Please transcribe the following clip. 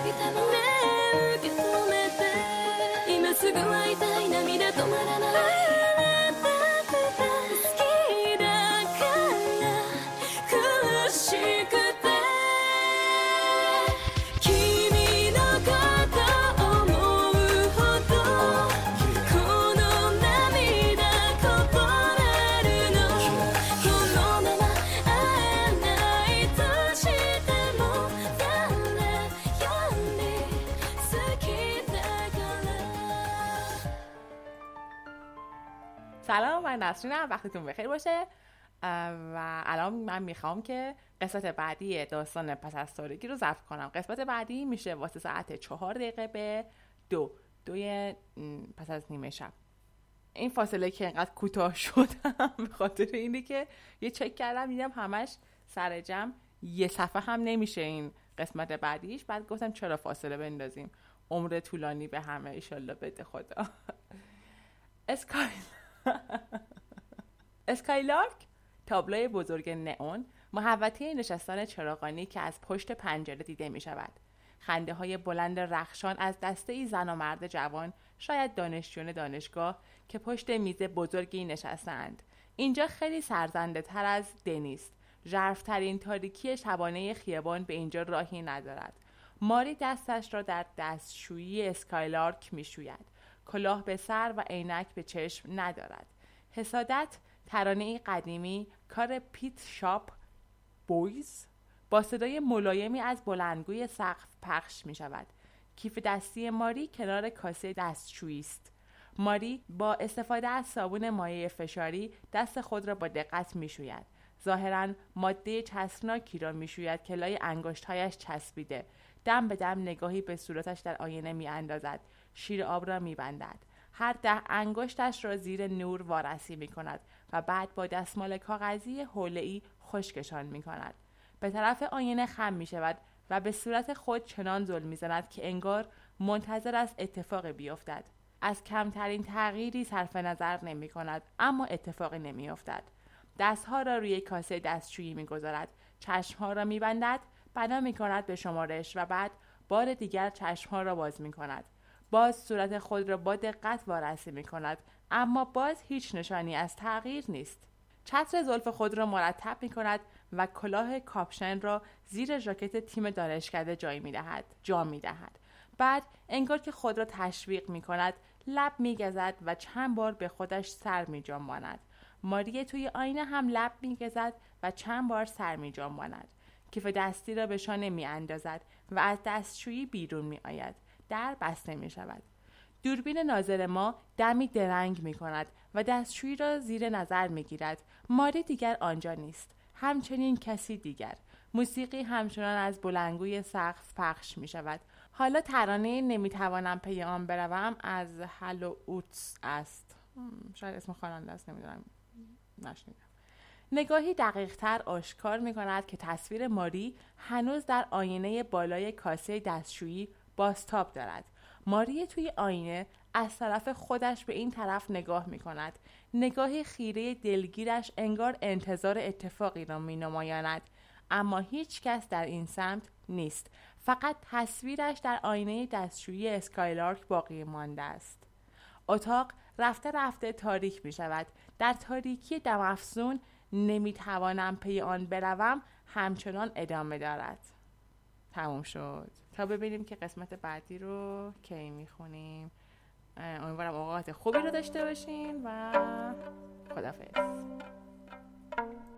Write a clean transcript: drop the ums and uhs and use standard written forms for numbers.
けてもね受け止めて今すぐ会いたい涙止まらない سلام، من نسرینم. وقتتون بخیر باشه. و الان من میخوام که قسمت بعدی داستان پس از تاریکی رو ضبط کنم. قسمت بعدی میشه واسه ساعت 4 دقیقه به 2 پس از نیمه شب. این فاصله که اینقدر کوتاه شدم به خاطر اینه که یه چک کردم دیدم همش سر جمع یه صفحه هم نمیشه این قسمت بعدیش. بعد گفتم چرا فاصله بندازیم، عمر طولانی به همه ایشالله بده خدا. اسکایلارک، تابلوی بزرگ نئون، محوطه نشستان چراغانی که از پشت پنجره دیده می شود. خنده های بلند رخشان از دسته ای زن و مرد جوان، شاید دانشجویان دانشگاه که پشت میز بزرگی نشستند. اینجا خیلی سرزنده تر از دنیست. ژرف‌ترین تاریکی شبانه خیابان به اینجا راهی ندارد. ماری دستش را در دستشویی اسکایلارک می شوید. کلاه به سر و عینک به چشم ندارد. حسادت، ترانه‌ای قدیمی، کار پیت شاپ بویز، با صدای ملایمی از بلندگوی سقف پخش می شود. کیف دستی ماری کنار کاسه دستشویی است. ماری با استفاده از صابون مایع فشاری دست خود را با دقت می شوید. ظاهراً ماده چسبناکی را می شوید که لای انگشت‌هایش چسبیده. دم به دم نگاهی به صورتش در آینه می اندازد. شیر آب را می بندد. هر 10 انگشتش را زیر نور وارسی می کند و بعد با دستمال کاغذی حوله‌ای خشکشان می کند. به طرف آینه خم می شود و به صورت خود چنان زل می زند که انگار منتظر است اتفاقی بیفتد. از کمترین تغییری صرف نظر نمی کند، اما اتفاقی نمی افتد. دستها را روی کاسه دستشویی می گذارد. چشمها را می بندد، بنا می کند به شمارش و بعد بار دیگر چشمها را باز می کند. باز صورت خود را با دقت وارسی می کند، اما باز هیچ نشانی از تغییر نیست. چتر زلف خود را مرتب می کند و کلاه کاپشن را زیر ژاکت تیم دانشکده جا می دهد. بعد انگار که خود را تشویق می کند لب می گزد و چند بار به خودش سر می جنباند. ماری توی آینه هم لب می گزد و چند بار سر می جنباند. کیف دستی را به شانه می اندازد و از دستشویی بیرون می آید. در بسته می شود. دوربین ناظر ما دمی درنگ می کند و دستشویی را زیر نظر می گیرد. ماری دیگر آنجا نیست. همچنین کسی دیگر. موسیقی همچنان از بلندگوی سقف پخش می شود. حالا ترانه نمیتوانم پی آن بروم از هلو اوتس است. شاید اسم خواننده است، نمیدونم، نشنیدم. نگاهی دقیق تر آشکار می کند که تصویر ماری هنوز در آینه بالای کاسه دستشویی بازتاب دارد. ماری توی آینه از طرف خودش به این طرف نگاه می کند. نگاهی خیره دلگیرش انگار انتظار اتفاقی را می نمایاند. اما هیچ کس در این سمت نیست. فقط تصویرش در آینه دستشویی اسکایلارک باقی مانده است. اتاق رفته رفته تاریک می شود. در تاریکی دم افزون نمیتوانم پی آن بروم همچنان ادامه دارد. تموم شد. تا ببینیم که قسمت بعدی رو کی میخونیم. امیدوارم اوقات خوبی رو داشته باشین و خداحافظ.